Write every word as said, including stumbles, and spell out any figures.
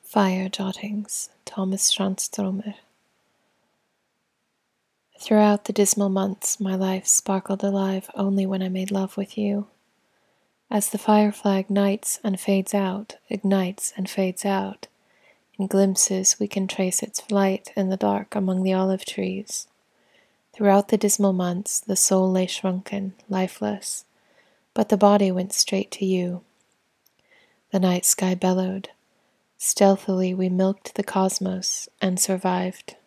Fire Jottings, Thomas Tranströmer. Throughout the dismal months, my life sparkled alive only when I made love with you. As the firefly ignites and fades out, ignites and fades out, in glimpses we can trace its flight in the dark among the olive trees. Throughout the dismal months, the soul lay shrunken, lifeless, but the body went straight to you. The night sky bellowed. Stealthily we milked the cosmos and survived.